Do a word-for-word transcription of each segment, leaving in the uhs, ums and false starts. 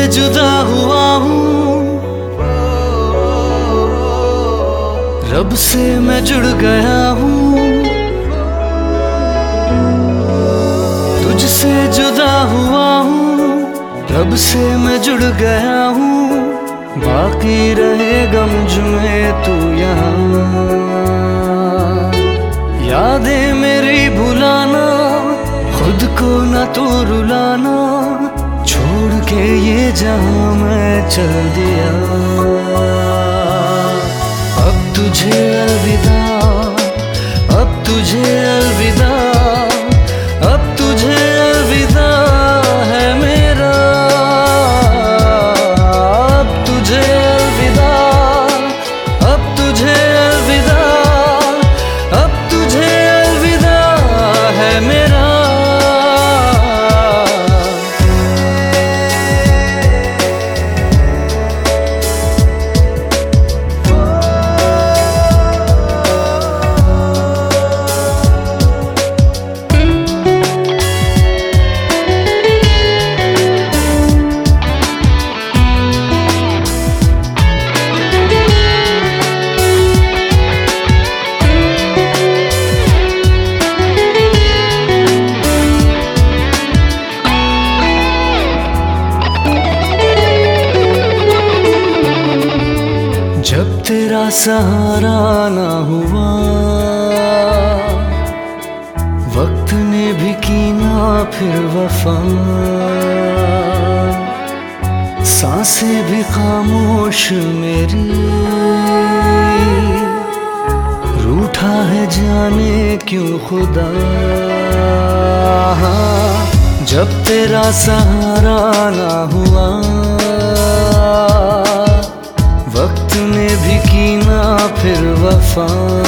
जुदा हुआ हूँ, रब से मैं जुड़ गया हूँ। तुझसे जुदा हुआ हूँ, रब से मैं जुड़ गया हूँ। बाकी रहेगा मुझ में तू यहाँ। यादें मेरी भुलाना, खुद को न तो रुलाना, छोड़ के ये जहां मैं चल दिया। अब तुझे अलविदा, अब तुझे अलविदा, अब तुझे अलविदा है मेरा। अब तुझे अलविदा, अब तुझे अलविदा, अब तुझे अलविदा है मेरा। जब तेरा सहारा ना हुआ, वक्त ने भी की ना फिर वफा। सांसें भी खामोश मेरी, रूठा है जाने क्यों खुदा। जब तेरा सहारा ना हुआ, वक्त ने भी की ना फिर वफा।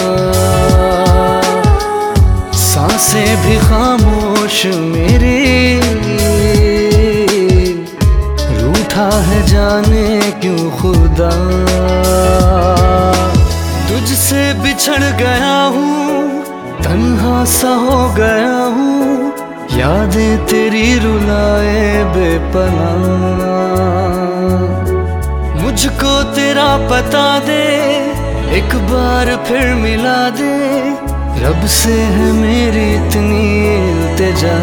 सांसें भी खामोश मेरी, रूठा है जाने क्यों खुदा। तुझसे बिछड़ गया हूँ, तन्हा सा हो गया हूँ। यादें तेरी रुलाए बेपनाह। मुझको तेरा पता दे, एक बार फिर मिला दे। रब से है मेरी इतनी इल्तिजा।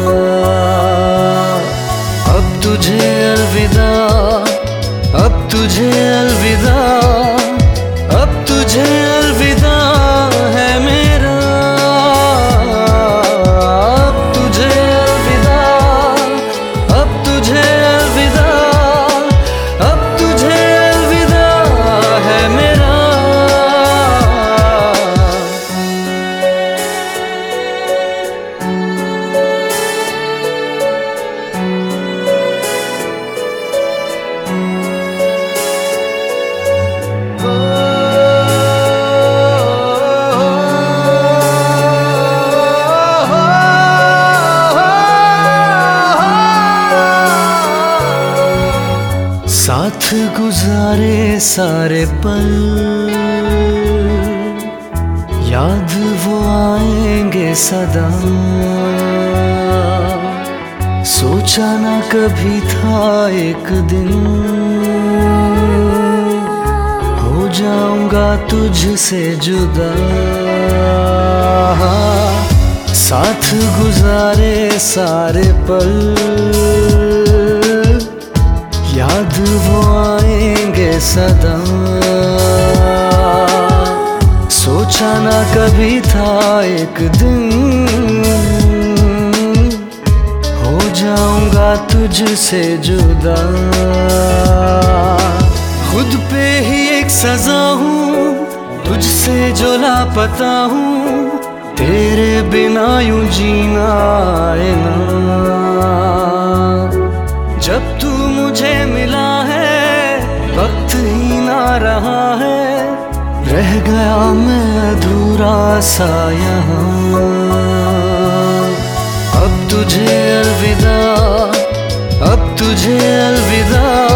अब तुझे अलविदा, अब तुझे अलविदा, अब तुझे अलविदा है मेरा। अब तुझे अलविदा, अब तुझे अलविदा, अब तुझे अलविदा है मेरा। साथ गुजारे सारे पल, याद वो आएंगे सदा। सोचा ना कभी था एक दिन, हो जाऊंगा तुझसे जुदा। साथ गुजारे सारे पल, याद वो आएंगे सदा। सोचा ना कभी था एक दिन, हो जाऊंगा तुझसे जुदा। खुद पे ही एक सजा हूँ, तुझसे जो लापता हूँ। तेरे बिना यूं जीना आए ना। जब तू मुझे मिला है, वक्त ही ना रहा है। रह गया मैं अधूरा सा यहाँ। अब तुझे अलविदा, अब तुझे अलविदा।